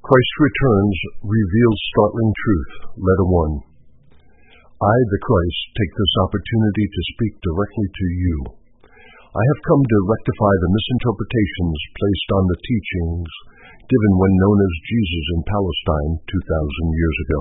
Christ returns, reveals startling truth. Letter 1. I, the Christ, take this opportunity to speak directly to you. I have come to rectify the misinterpretations placed on the teachings given when known as Jesus in Palestine 2,000 years ago.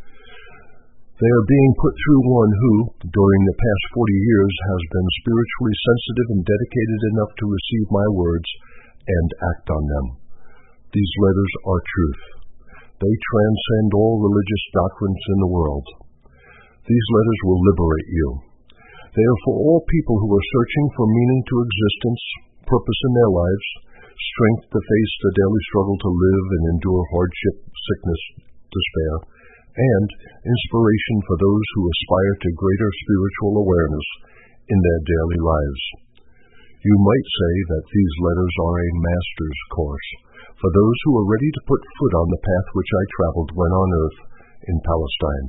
They are being put through one who, during the past 40 years, has been spiritually sensitive and dedicated enough to receive my words and act on them. These letters are truth. They transcend all religious doctrines in the world. These letters will liberate you. They are for all people who are searching for meaning to existence, purpose in their lives, strength to face the daily struggle to live and endure hardship, sickness, despair, and inspiration for those who aspire to greater spiritual awareness in their daily lives. You might say that these letters are a master's course for those who are ready to put foot on the path which I traveled when on earth in Palestine.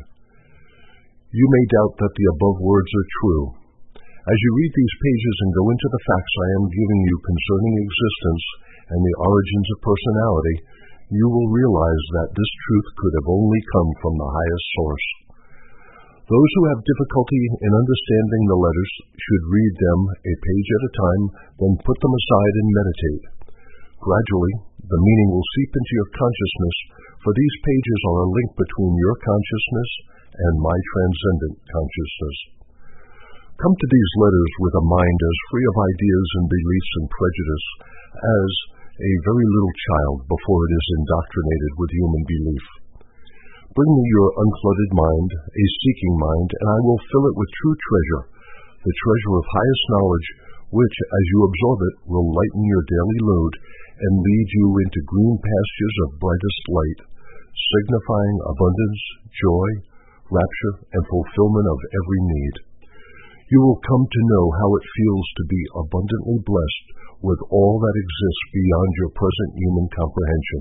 You may doubt that the above words are true. As you read these pages and go into the facts I am giving you concerning existence and the origins of personality, you will realize that this truth could have only come from the highest source. Those who have difficulty in understanding the letters should read them a page at a time, then put them aside and meditate. Gradually, the meaning will seep into your consciousness, for these pages are a link between your consciousness and my transcendent consciousness. Come to these letters with a mind as free of ideas and beliefs and prejudice as a very little child before it is indoctrinated with human belief. Bring me your unclouded mind, a seeking mind, and I will fill it with true treasure, the treasure of highest knowledge, which, as you absorb it, will lighten your daily load and lead you into green pastures of brightest light, signifying abundance, joy, rapture, and fulfillment of every need. You will come to know how it feels to be abundantly blessed with all that exists beyond your present human comprehension.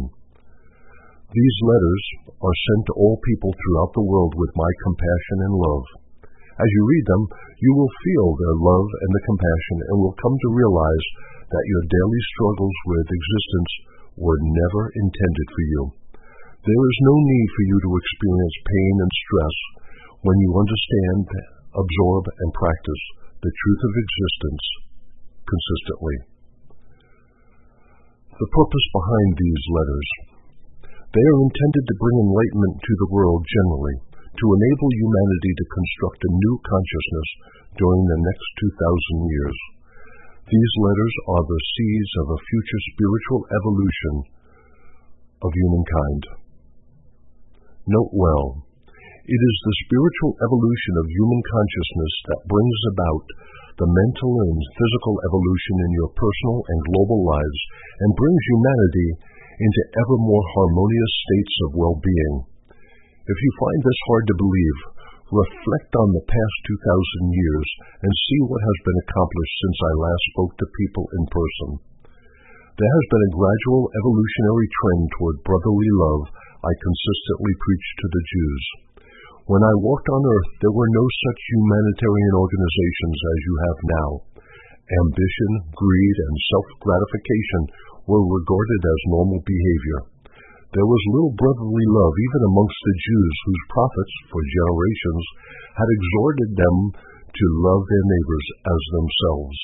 These letters are sent to all people throughout the world with my compassion and love. As you read them, you will feel their love and the compassion and will come to realize that your daily struggles with existence were never intended for you. There is no need for you to experience pain and stress when you understand, absorb, and practice the truth of existence consistently. The purpose behind these letters. They are intended to bring enlightenment to the world generally, to enable humanity to construct a new consciousness during the next 2,000 years. These letters are the seeds of a future spiritual evolution of humankind. Note well, it is the spiritual evolution of human consciousness that brings about the mental and physical evolution in your personal and global lives and brings humanity into ever more harmonious states of well-being. If you find this hard to believe, reflect on the past 2,000 years and see what has been accomplished since I last spoke to people in person. There has been a gradual evolutionary trend toward brotherly love I consistently preached to the Jews. When I walked on earth, there were no such humanitarian organizations as you have now. Ambition, greed, and self-gratification were regarded as normal behavior. There was little brotherly love even amongst the Jews whose prophets, for generations, had exhorted them to love their neighbors as themselves.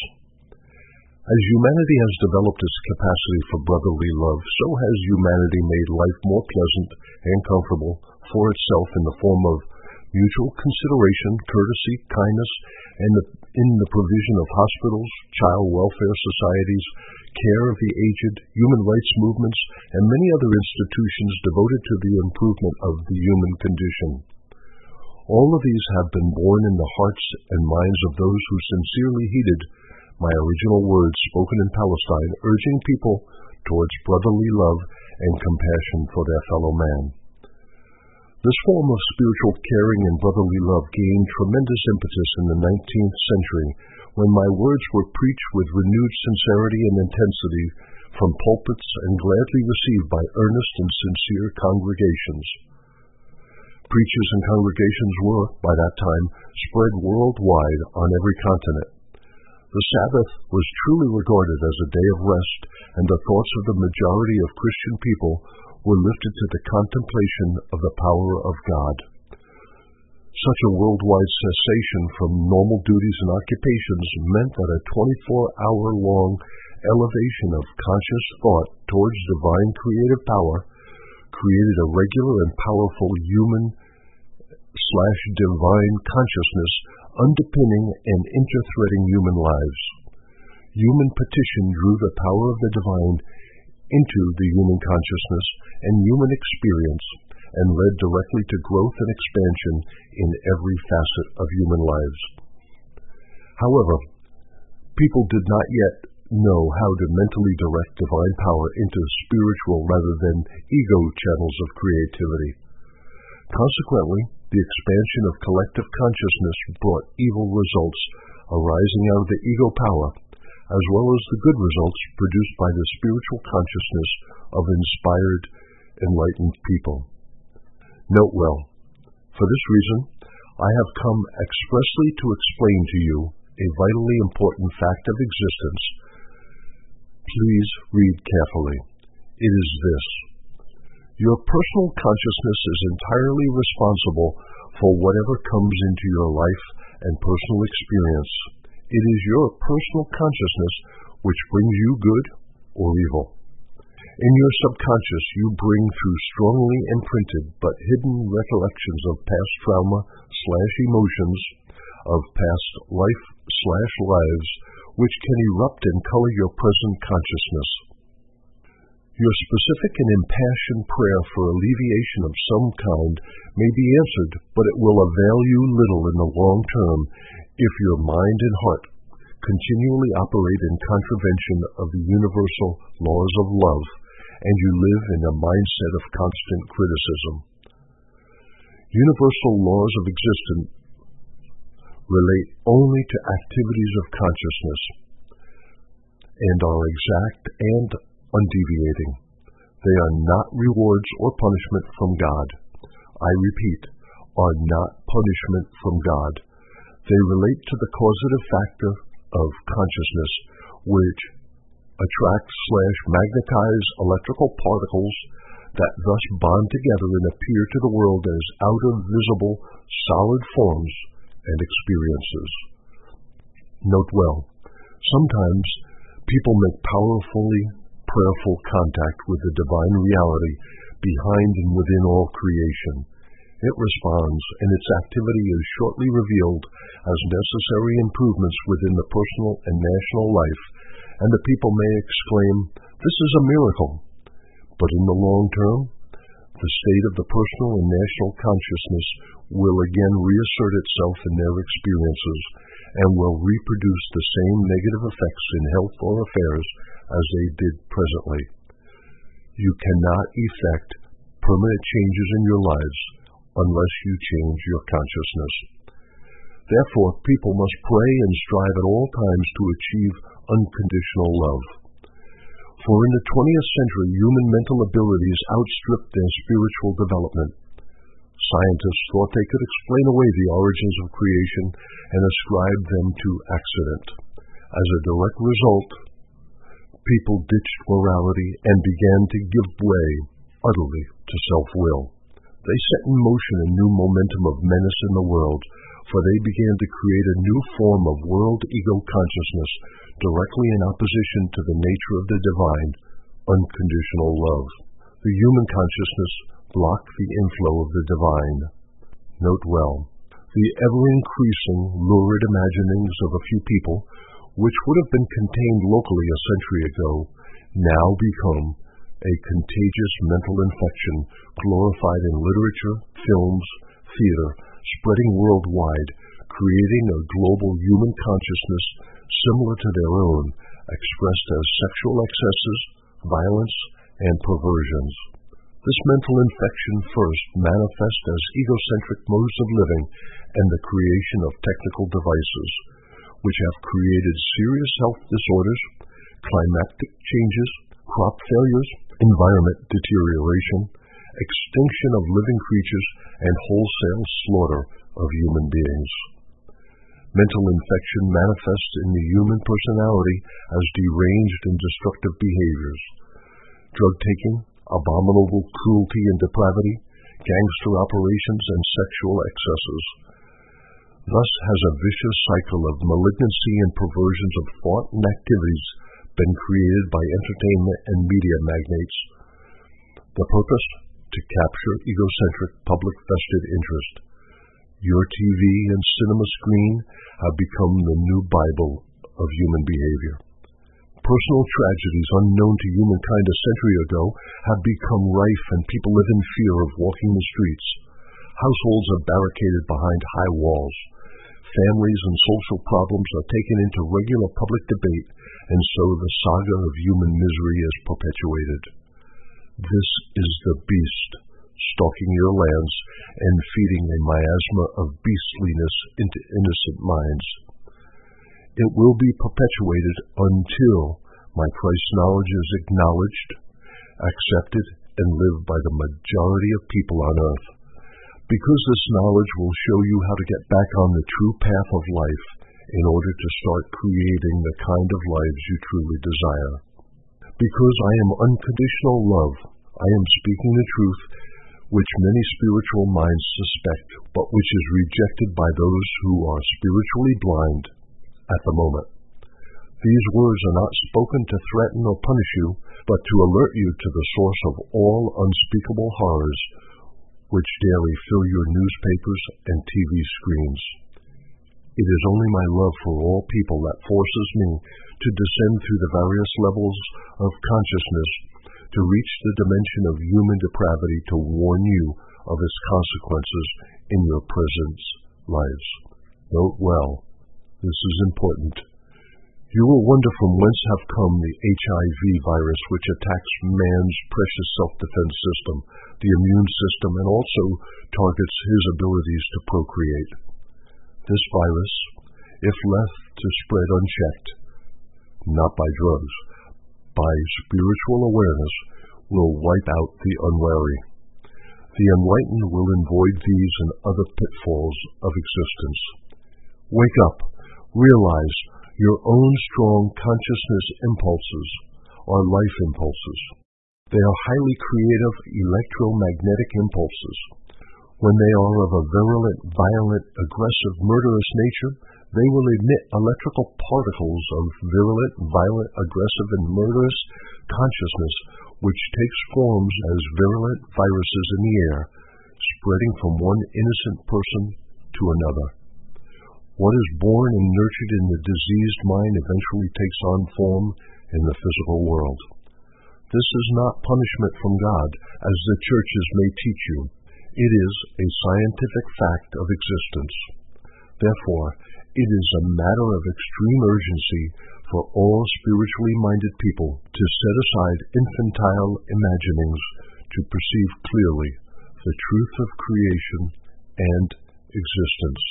As humanity has developed its capacity for brotherly love, so has humanity made life more pleasant and comfortable for itself in the form of mutual consideration, courtesy, kindness, and in the provision of hospitals, child welfare societies, care of the aged, human rights movements, and many other institutions devoted to the improvement of the human condition. All of these have been born in the hearts and minds of those who sincerely heeded my original words spoken in Palestine, urging people towards brotherly love and compassion for their fellow man. This form of spiritual caring and brotherly love gained tremendous impetus in the 19th century when my words were preached with renewed sincerity and intensity from pulpits and gladly received by earnest and sincere congregations. Preachers and congregations were, by that time, spread worldwide on every continent. The Sabbath was truly regarded as a day of rest, and the thoughts of the majority of Christian people were lifted to the contemplation of the power of God. Such a worldwide cessation from normal duties and occupations meant that a 24-hour-long elevation of conscious thought towards divine creative power created a regular and powerful human/divine consciousness underpinning and interthreading human lives. Human petition drew the power of the divine into the human consciousness and human experience and led directly to growth and expansion in every facet of human lives. However, people did not yet know how to mentally direct divine power into spiritual rather than ego channels of creativity. Consequently, the expansion of collective consciousness brought evil results arising out of the ego power, as well as the good results produced by the spiritual consciousness of inspired, enlightened people. Note well, for this reason, I have come expressly to explain to you a vitally important fact of existence. Please read carefully. It is this. Your personal consciousness is entirely responsible for whatever comes into your life and personal experience. It is your personal consciousness which brings you good or evil. In your subconscious, you bring through strongly imprinted but hidden recollections of past trauma/emotions, of past life/lives, which can erupt and color your present consciousness. Your specific and impassioned prayer for alleviation of some kind may be answered, but it will avail you little in the long term if your mind and heart continually operate in contravention of the universal laws of love, and you live in a mindset of constant criticism. Universal laws of existence relate only to activities of consciousness and are exact and undeviating. They are not rewards or punishment from God. I repeat, are not punishment from God. They relate to the causative factor of consciousness, which attracts/magnetize electrical particles that thus bond together and appear to the world as out-of-visible solid forms and experiences. Note well, sometimes people make powerfully prayerful contact with the divine reality behind and within all creation. It responds, and its activity is shortly revealed as necessary improvements within the personal and national life, and the people may exclaim, "This is a miracle." But in the long term, the state of the personal and national consciousness will again reassert itself in their experiences and will reproduce the same negative effects in health or affairs as they did presently. You cannot effect permanent changes in your lives unless you change your consciousness. Therefore, people must pray and strive at all times to achieve unconditional love. For in the 20th century, human mental abilities outstripped their spiritual development. Scientists thought they could explain away the origins of creation and ascribe them to accident. As a direct result, people ditched morality and began to give way utterly to self-will. They set in motion a new momentum of menace in the world, for they began to create a new form of world ego consciousness directly in opposition to the nature of the divine, unconditional love. The human consciousness blocked the inflow of the divine. Note well, the ever-increasing lurid imaginings of a few people, which would have been contained locally a century ago, now become a contagious mental infection glorified in literature, films, theater, spreading worldwide, creating a global human consciousness similar to their own, expressed as sexual excesses, violence, and perversions. This mental infection first manifests as egocentric modes of living and the creation of technical devices, which have created serious health disorders, climatic changes, crop failures, environment deterioration, extinction of living creatures, and wholesale slaughter of human beings. Mental infection manifests in the human personality as deranged and destructive behaviors. Drug taking, abominable cruelty and depravity, gangster operations, and sexual excesses. Thus has a vicious cycle of malignancy and perversions of thought and activities been created by entertainment and media magnates. The purpose? To capture egocentric public vested interest. Your TV and cinema screen have become the new Bible of human behavior. Personal tragedies unknown to humankind a century ago have become rife, and people live in fear of walking the streets. Households are barricaded behind high walls. Families and social problems are taken into regular public debate, and so the saga of human misery is perpetuated. This is the beast, stalking your lands and feeding a miasma of beastliness into innocent minds. It will be perpetuated until my Christ knowledge is acknowledged, accepted, and lived by the majority of people on earth. Because this knowledge will show you how to get back on the true path of life in order to start creating the kind of lives you truly desire. Because I am unconditional love, I am speaking the truth which many spiritual minds suspect, but which is rejected by those who are spiritually blind at the moment. These words are not spoken to threaten or punish you, but to alert you to the source of all unspeakable horrors which daily fill your newspapers and TV screens. It is only my love for all people that forces me to descend through the various levels of consciousness to reach the dimension of human depravity to warn you of its consequences in your present lives. Note well, this is important. You will wonder from whence have come the HIV virus, which attacks man's precious self-defense system, the immune system, and also targets his abilities to procreate. This virus, if left to spread unchecked, not by drugs, by spiritual awareness, will wipe out the unwary. The enlightened will avoid these and other pitfalls of existence. Wake up, realize your own strong consciousness impulses are life impulses. They are highly creative electromagnetic impulses. When they are of a virulent, violent, aggressive, murderous nature, they will emit electrical particles of virulent, violent, aggressive, and murderous consciousness, which takes forms as virulent viruses in the air, spreading from one innocent person to another. What is born and nurtured in the diseased mind eventually takes on form in the physical world. This is not punishment from God, as the churches may teach you. It is a scientific fact of existence. Therefore, it is a matter of extreme urgency for all spiritually minded people to set aside infantile imaginings to perceive clearly the truth of creation and existence.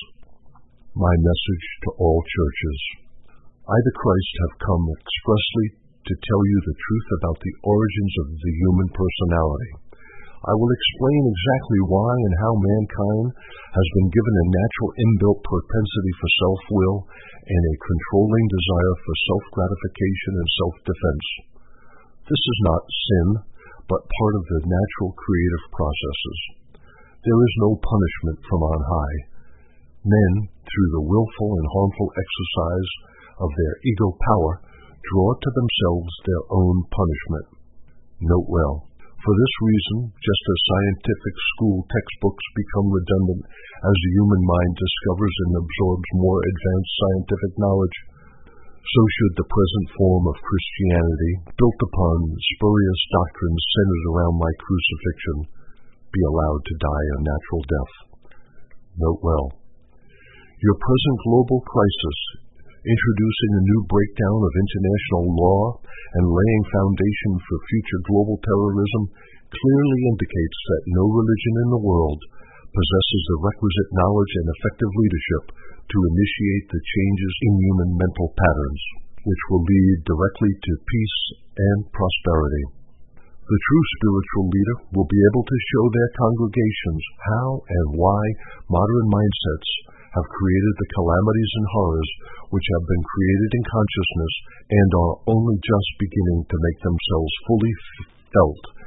My message to all churches. I, the Christ, have come expressly to tell you the truth about the origins of the human personality. I will explain exactly why and how mankind has been given a natural inbuilt propensity for self-will and a controlling desire for self-gratification and self-defense. This is not sin, but part of the natural creative processes. There is no punishment from on high. Men, through the willful and harmful exercise of their ego power, draw to themselves their own punishment. Note well, for this reason, just as scientific school textbooks become redundant as the human mind discovers and absorbs more advanced scientific knowledge, so should the present form of Christianity, built upon spurious doctrines centered around my crucifixion, be allowed to die a natural death. Note well, your present global crisis, introducing a new breakdown of international law and laying foundation for future global terrorism, clearly indicates that no religion in the world possesses the requisite knowledge and effective leadership to initiate the changes in human mental patterns, which will lead directly to peace and prosperity. The true spiritual leader will be able to show their congregations how and why modern mindsets have created the calamities and horrors which have been created in consciousness and are only just beginning to make themselves fully felt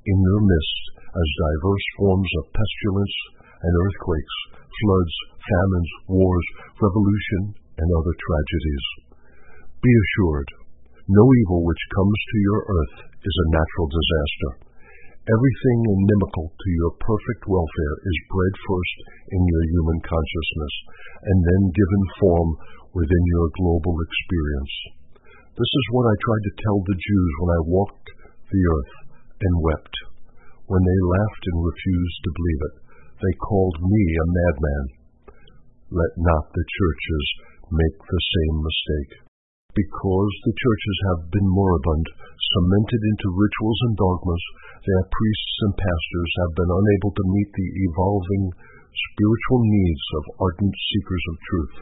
in your midst as diverse forms of pestilence and earthquakes, floods, famines, wars, revolution, and other tragedies. Be assured, no evil which comes to your earth is a natural disaster. Everything inimical to your perfect welfare is bred first in your human consciousness, and then given form within your global experience. This is what I tried to tell the Jews when I walked the earth and wept. When they laughed and refused to believe it, they called me a madman. Let not the churches make the same mistake. Because the churches have been moribund, cemented into rituals and dogmas, their priests and pastors have been unable to meet the evolving spiritual needs of ardent seekers of truth.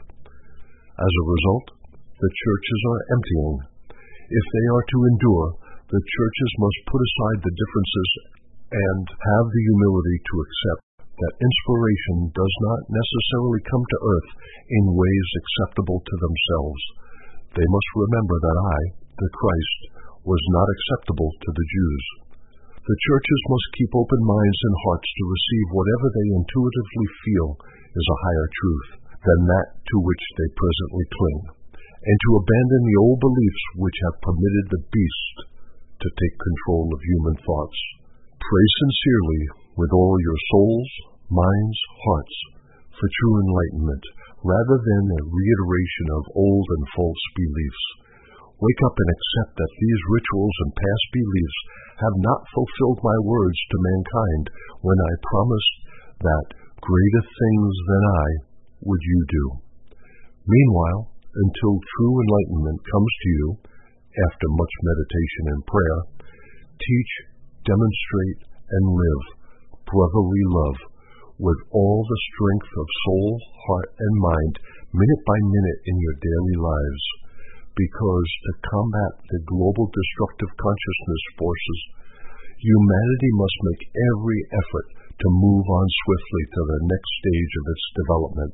As a result, the churches are emptying. If they are to endure, the churches must put aside the differences and have the humility to accept that inspiration does not necessarily come to earth in ways acceptable to themselves. They must remember that I, the Christ, was not acceptable to the Jews. The churches must keep open minds and hearts to receive whatever they intuitively feel is a higher truth than that to which they presently cling, and to abandon the old beliefs which have permitted the beast to take control of human thoughts. Pray sincerely with all your souls, minds, hearts, for true enlightenment, rather than a reiteration of old and false beliefs. Wake up and accept that these rituals and past beliefs have not fulfilled my words to mankind when I promised that greater things than I would you do. Meanwhile, until true enlightenment comes to you, after much meditation and prayer, teach, demonstrate, and live brotherly love with all the strength of soul, heart, and mind, minute by minute in your daily lives, because to combat the global destructive consciousness forces, humanity must make every effort to move on swiftly to the next stage of its development.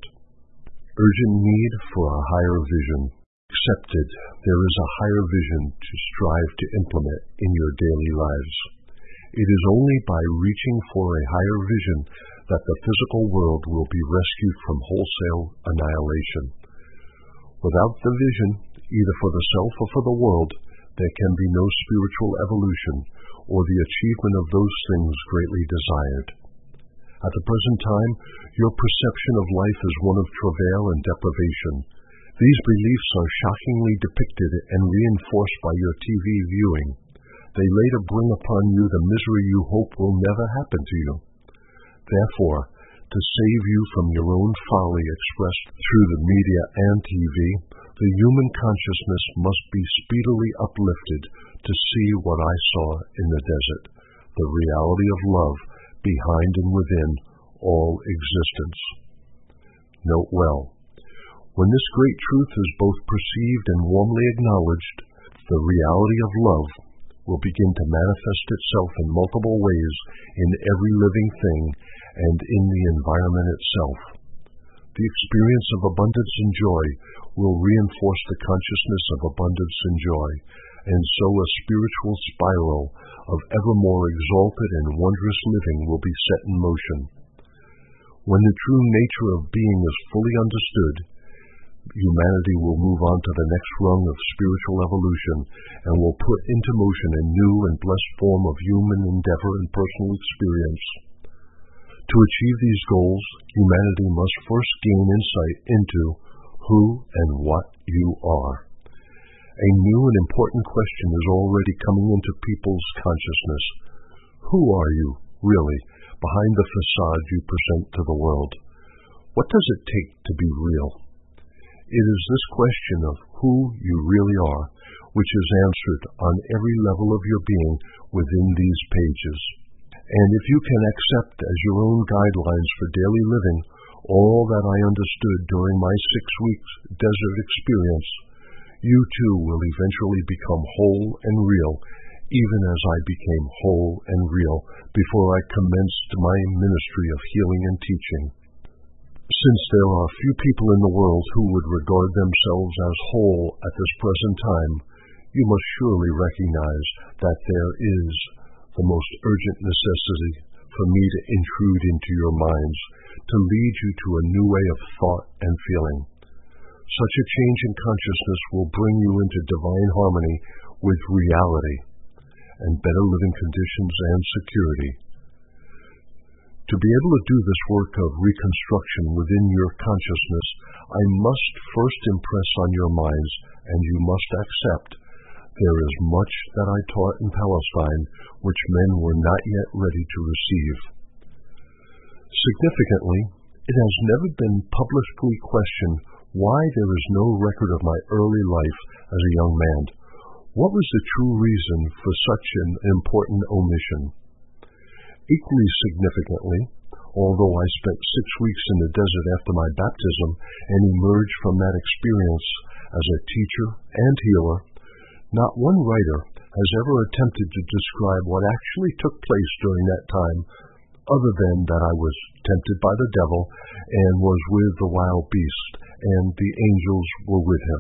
Urgent need for a higher vision. Accepted, there is a higher vision to strive to implement in your daily lives. It is only by reaching for a higher vision that the physical world will be rescued from wholesale annihilation. Without the vision, either for the self or for the world, there can be no spiritual evolution or the achievement of those things greatly desired. At the present time, your perception of life is one of travail and deprivation. These beliefs are shockingly depicted and reinforced by your TV viewing. They later bring upon you the misery you hope will never happen to you. Therefore, to save you from your own folly expressed through the media and TV, the human consciousness must be speedily uplifted to see what I saw in the desert, the reality of love behind and within all existence. Note well, when this great truth is both perceived and warmly acknowledged, the reality of love will begin to manifest itself in multiple ways in every living thing and in the environment itself. The experience of abundance and joy will reinforce the consciousness of abundance and joy, and so a spiritual spiral of ever more exalted and wondrous living will be set in motion. When the true nature of being is fully understood, humanity will move on to the next rung of spiritual evolution and will put into motion a new and blessed form of human endeavor and personal experience. To achieve these goals, humanity must first gain insight into who and what you are. A new and important question is already coming into people's consciousness. Who are you, really, behind the facade you present to the world? What does it take to be real? It is this question of who you really are which is answered on every level of your being within these pages. And if you can accept as your own guidelines for daily living all that I understood during my 6 weeks desert experience, you too will eventually become whole and real, even as I became whole and real before I commenced my ministry of healing and teaching. Since there are few people in the world who would regard themselves as whole at this present time, you must surely recognize that there is the most urgent necessity for me to intrude into your minds, to lead you to a new way of thought and feeling. Such a change in consciousness will bring you into divine harmony with reality and better living conditions and security. To be able to do this work of reconstruction within your consciousness, I must first impress on your minds, and you must accept, there is much that I taught in Palestine which men were not yet ready to receive. Significantly, it has never been publicly questioned why there is no record of my early life as a young man. What was the true reason for such an important omission? Equally significantly, although I spent 6 weeks in the desert after my baptism and emerged from that experience as a teacher and healer, not one writer has ever attempted to describe what actually took place during that time, other than that I was tempted by the devil and was with the wild beast, and the angels were with him.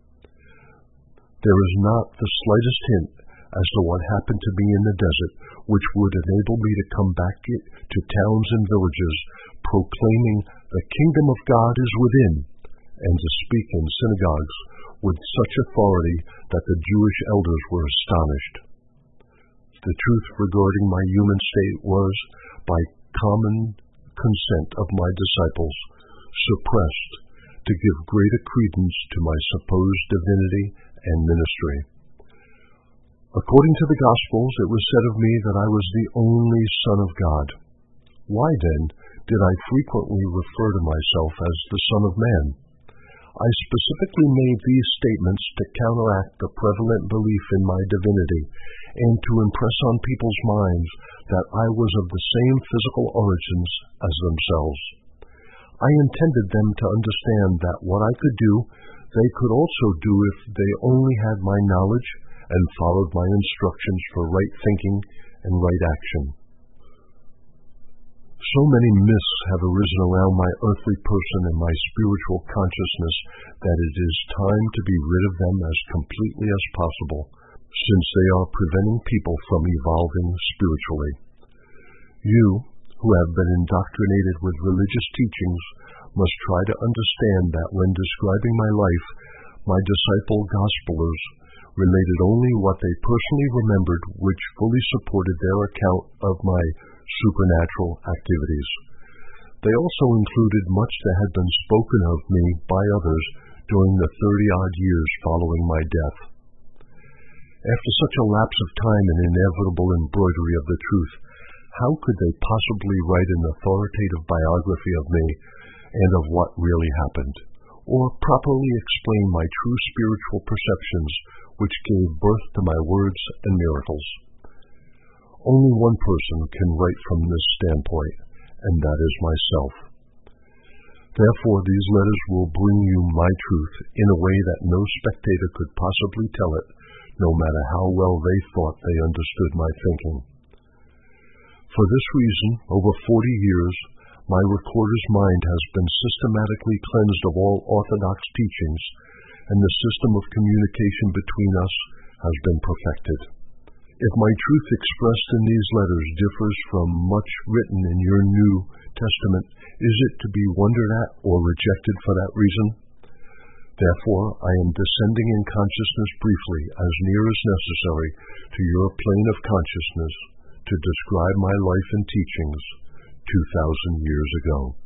There is not the slightest hint as to what happened to me in the desert, which would enable me to come back to towns and villages, proclaiming the kingdom of God is within, and to speak in synagogues with such authority that the Jewish elders were astonished. The truth regarding my human state was, by common consent of my disciples, suppressed to give greater credence to my supposed divinity and ministry. According to the Gospels, it was said of me that I was the only Son of God. Why, then, did I frequently refer to myself as the Son of Man? I specifically made these statements to counteract the prevalent belief in my divinity and to impress on people's minds that I was of the same physical origins as themselves. I intended them to understand that what I could do, they could also do if they only had my knowledge and followed my instructions for right thinking and right action. So many myths have arisen around my earthly person and my spiritual consciousness that it is time to be rid of them as completely as possible, since they are preventing people from evolving spiritually. You, who have been indoctrinated with religious teachings, must try to understand that when describing my life, my disciple gospelers related only what they personally remembered, which fully supported their account of my supernatural activities. They also included much that had been spoken of me by others during the 30-odd years following my death. After such a lapse of time and inevitable embroidery of the truth, how could they possibly write an authoritative biography of me and of what really happened, or properly explain my true spiritual perceptions which gave birth to my words and miracles? Only one person can write from this standpoint, and that is myself. Therefore, these letters will bring you my truth in a way that no spectator could possibly tell it, no matter how well they thought they understood my thinking. For this reason, over 40 years, my recorder's mind has been systematically cleansed of all orthodox teachings, and the system of communication between us has been perfected. If my truth expressed in these letters differs from much written in your New Testament, is it to be wondered at or rejected for that reason? Therefore, I am descending in consciousness briefly, as near as necessary, to your plane of consciousness to describe my life and teachings 2,000 years ago.